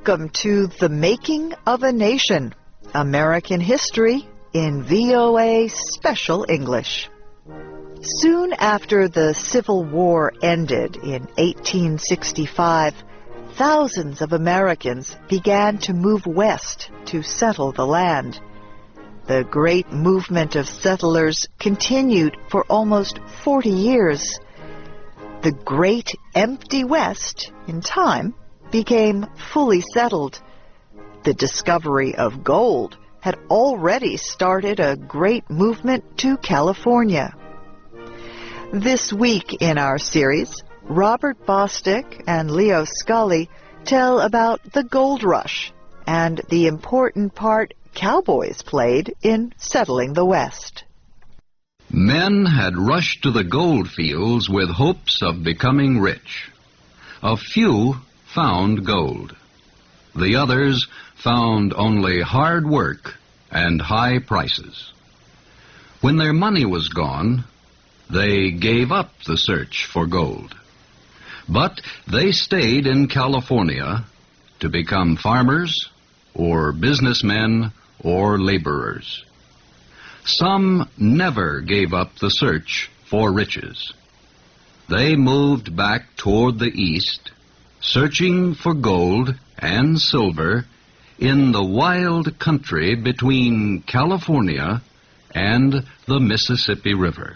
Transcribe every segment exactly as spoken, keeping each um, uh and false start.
Welcome to The Making of a Nation, American History in V O A Special English. Soon after the Civil War ended in eighteen sixty-five, thousands of Americans began to move west to settle the land. The great movement of settlers continued for almost forty years. The Great Empty West, in time, became fully settled. The discovery of gold had already started a great movement to California. This week in our series, Robert Bostick and Leo Scully tell about the gold rush and the important part cowboys played in settling the West. Men had rushed to the gold fields with hopes of becoming rich. A few found gold. The others found only hard work and high prices. When their money was gone, they gave up the search for gold. But they stayed in California to become farmers or businessmen or laborers. Some never gave up the search for riches. They moved back toward the east, searching for gold and silver in the wild country between California and the Mississippi River.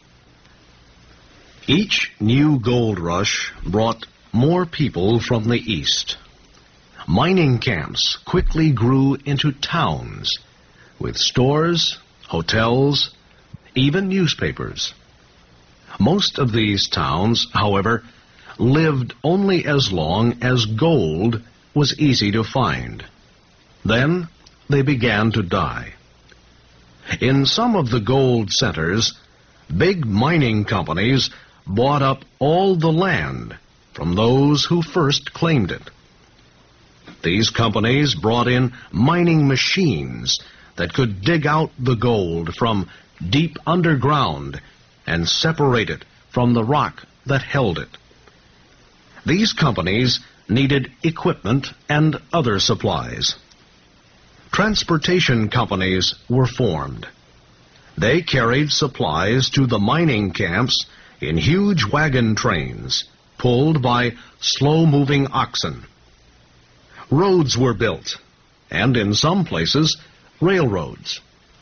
Each new gold rush brought more people from the east. Mining camps quickly grew into towns with stores, hotels, even newspapers. Most of these towns, however, lived only as long as gold was easy to find. Then they began to die. In some of the gold centers, big mining companies bought up all the land from those who first claimed it. These companies brought in mining machines that could dig out the gold from deep underground and separate it from the rock that held it. These companies needed equipment and other supplies. Transportation companies were formed. They carried supplies to the mining camps in huge wagon trains, pulled by slow-moving oxen. Roads were built, and in some places, railroads.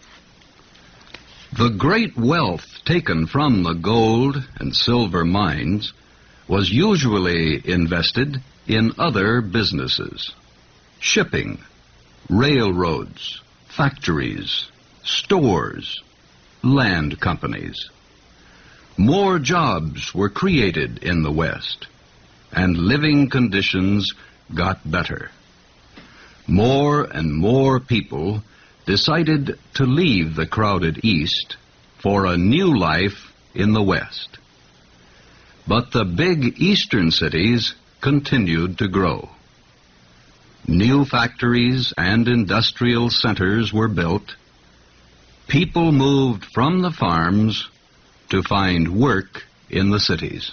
The great wealth taken from the gold and silver mines was usually invested in other businesses: shipping, railroads, factories, stores, land companies. More jobs were created in the West, and living conditions got better. More and more people decided to leave the crowded East for a new life in the West. But the big eastern cities continued to grow. New factories and industrial centers were built. People moved from the farms to find work in the cities.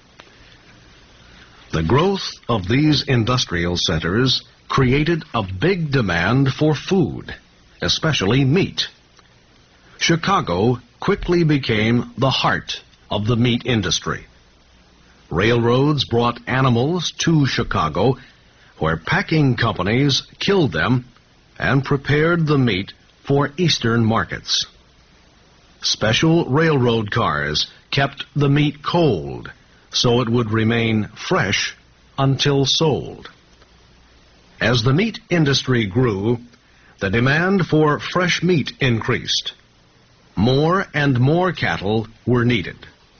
The growth of these industrial centers created a big demand for food, especially meat. Chicago quickly became the heart of the meat industry. Railroads brought animals to Chicago, where packing companies killed them and prepared the meat for eastern markets. Special railroad cars kept the meat cold so it would remain fresh until sold. As the meat industry grew, the demand for fresh meat increased. More and more cattle were needed.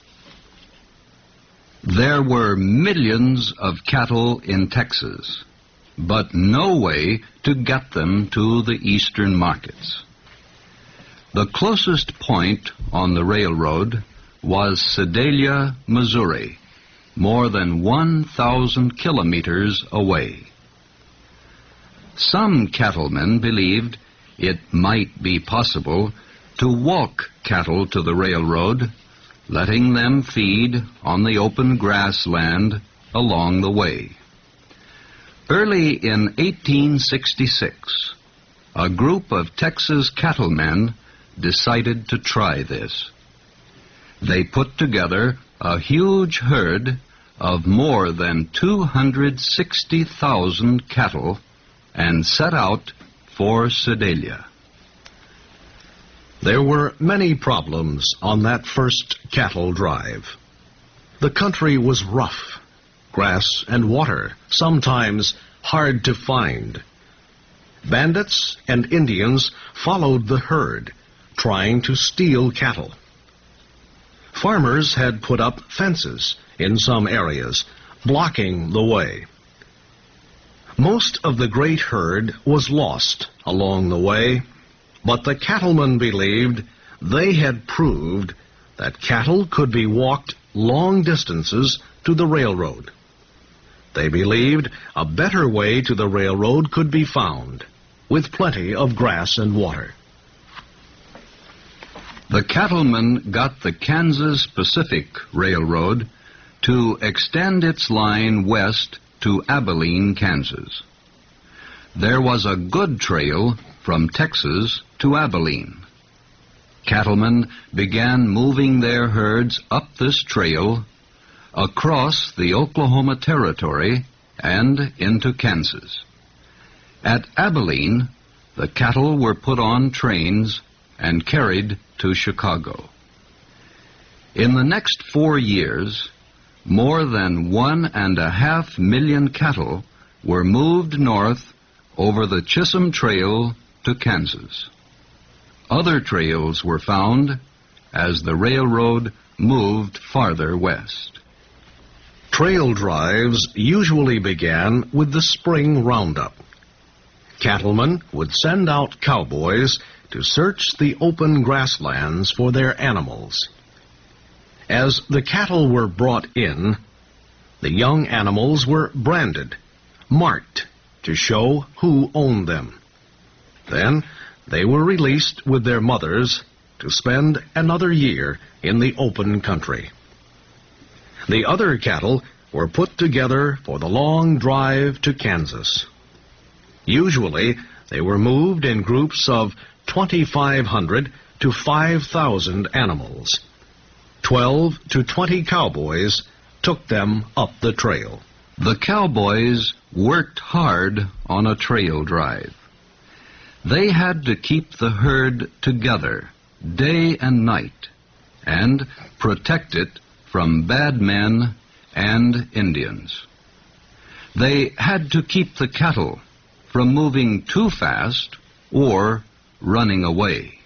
There were millions of cattle in Texas, but no way to get them to the eastern markets. The closest point on the railroad was Sedalia, Missouri, more than one thousand kilometers away. Some cattlemen believed it might be possible to walk cattle to the railroad, letting them feed on the open grassland along the way. Early in eighteen sixty-six, a group of Texas cattlemen decided to try this. They put together a huge herd of more than two hundred sixty thousand cattle and set out for Sedalia. There were many problems on that first cattle drive. The country was rough, grass and water sometimes hard to find. Bandits and Indians followed the herd, trying to steal cattle. Farmers had put up fences in some areas, blocking the way. Most of the great herd was lost along the way, but the cattlemen believed they had proved that cattle could be walked long distances to the railroad. They believed a better way to the railroad could be found, with plenty of grass and water. The cattlemen got the Kansas Pacific Railroad to extend its line west to Abilene, Kansas. There was a good trail from Texas to Abilene. Cattlemen began moving their herds up this trail across the Oklahoma Territory and into Kansas. At Abilene, the cattle were put on trains and carried to Chicago. In the next four years, more than one and a half million cattle were moved north over the Chisholm Trail to Kansas. Other trails were found as the railroad moved farther west. Trail drives usually began with the spring roundup. Cattlemen would send out cowboys to search the open grasslands for their animals. As the cattle were brought in, the young animals were branded, marked to show who owned them. Then they were released with their mothers to spend another year in the open country. The other cattle were put together for the long drive to Kansas. Usually, they were moved in groups of twenty-five hundred to five thousand animals. Twelve to twenty cowboys took them up the trail. The cowboys worked hard on a trail drive. They had to keep the herd together day and night and protect it from bad men and Indians. They had to keep the cattle from moving too fast or running away.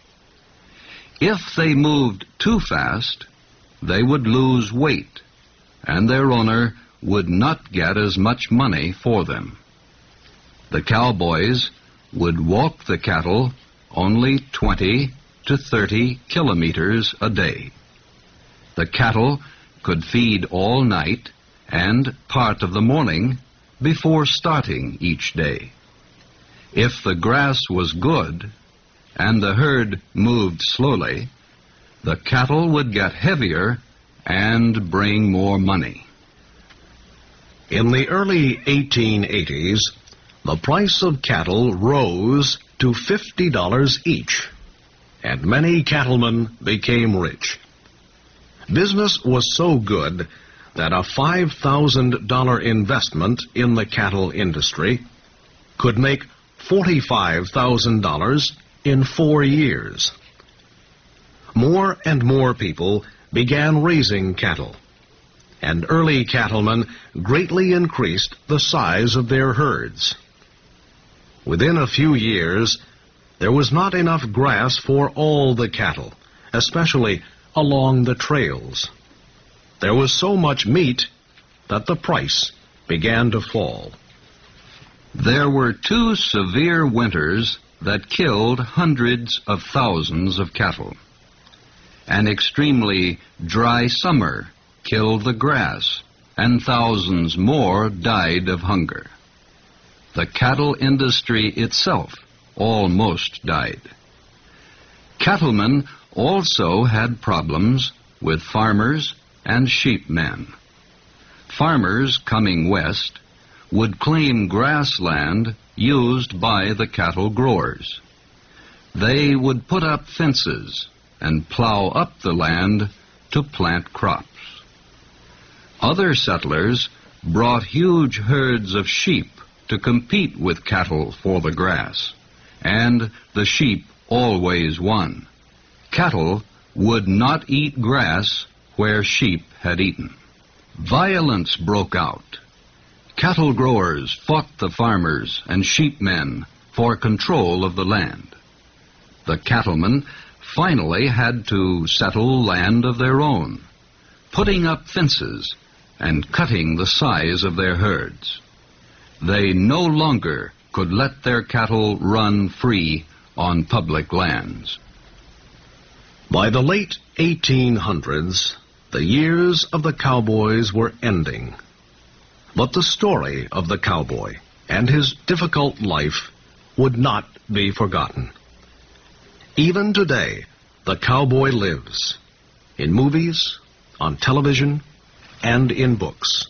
If they moved too fast, they would lose weight, and their owner would not get as much money for them. The cowboys would walk the cattle only twenty to thirty kilometers a day. The cattle could feed all night and part of the morning before starting each day. If the grass was good and the herd moved slowly, the cattle would get heavier and bring more money. In the early eighteen eighties, the price of cattle rose to fifty dollars each, and many cattlemen became rich. Business was so good that a five thousand dollar investment in the cattle industry could make forty-five thousand dollars in four years. More and more people began raising cattle, and early cattlemen greatly increased the size of their herds. Within a few years, there was not enough grass for all the cattle, especially along the trails. There was so much meat that the price began to fall. There were two severe winters that killed hundreds of thousands of cattle. An extremely dry summer killed the grass, and thousands more died of hunger. The cattle industry itself almost died. Cattlemen also had problems with farmers and sheepmen. Farmers coming west would claim grassland used by the cattle growers. They would put up fences and plow up the land to plant crops. Other settlers brought huge herds of sheep to compete with cattle for the grass, and the sheep always won. Cattle would not eat grass where sheep had eaten. Violence broke out. Cattle growers fought the farmers and sheepmen for control of the land. The cattlemen finally had to settle land of their own, putting up fences and cutting the size of their herds. They no longer could let their cattle run free on public lands. By the late eighteen hundreds, the years of the cowboys were ending. But the story of the cowboy and his difficult life would not be forgotten. Even today, the cowboy lives in movies, on television, and in books.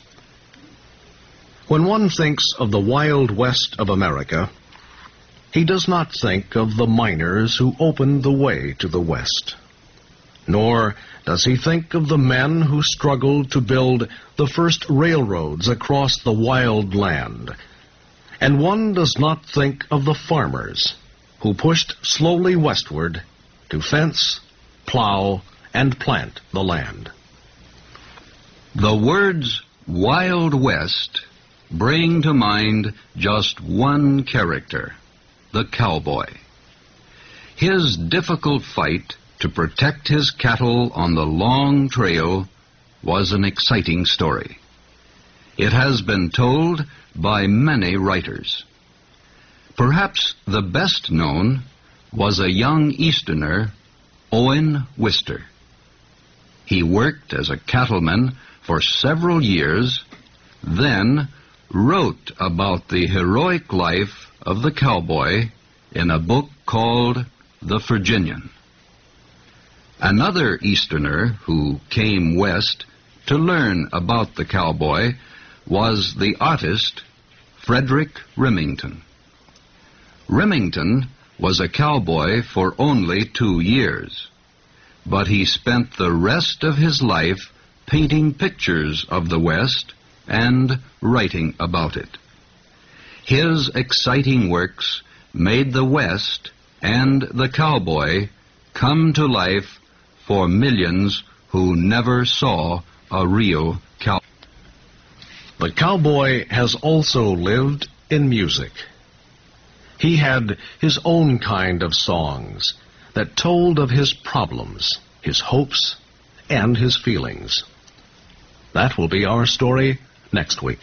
When one thinks of the Wild West of America, he does not think of the miners who opened the way to the West. Nor does he think of the men who struggled to build the first railroads across the wild land. And one does not think of the farmers who pushed slowly westward to fence, plow, and plant the land. The words Wild West bring to mind just one character, the cowboy. His difficult fight to protect his cattle on the long trail was an exciting story. It has been told by many writers. Perhaps the best known was a young Easterner, Owen Wister. He worked as a cattleman for several years, then wrote about the heroic life of the cowboy in a book called The Virginian. Another Easterner who came west to learn about the cowboy was the artist Frederick Remington. Remington was a cowboy for only two years, but he spent the rest of his life painting pictures of the West and writing about it. His exciting works made the West and the cowboy come to life for millions who never saw a real cowboy. The cowboy has also lived in music. He had his own kind of songs that told of his problems, his hopes, and his feelings. That will be our story next week.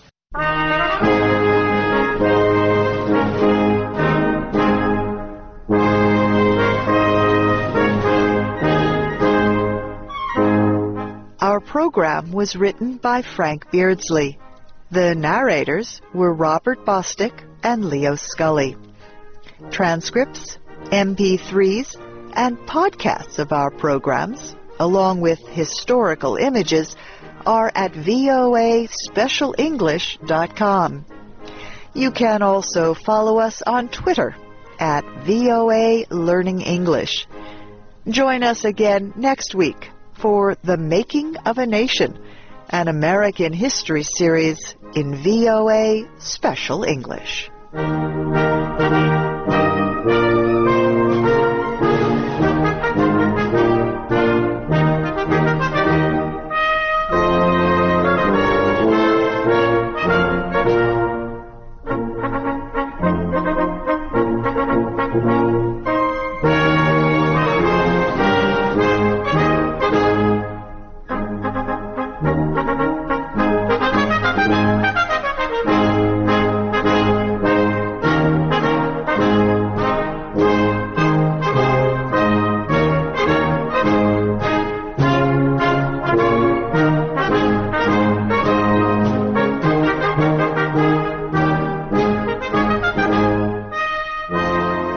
Our program was written by Frank Beardsley. The narrators were Robert Bostick and Leo Scully. Transcripts, M P threes, and podcasts of our programs, along with historical images, are at V O A special english dot com. You can also follow us on Twitter at V O A Learning English. Join us again next week for The Making of a Nation, an American history series in V O A Special English. Thank you.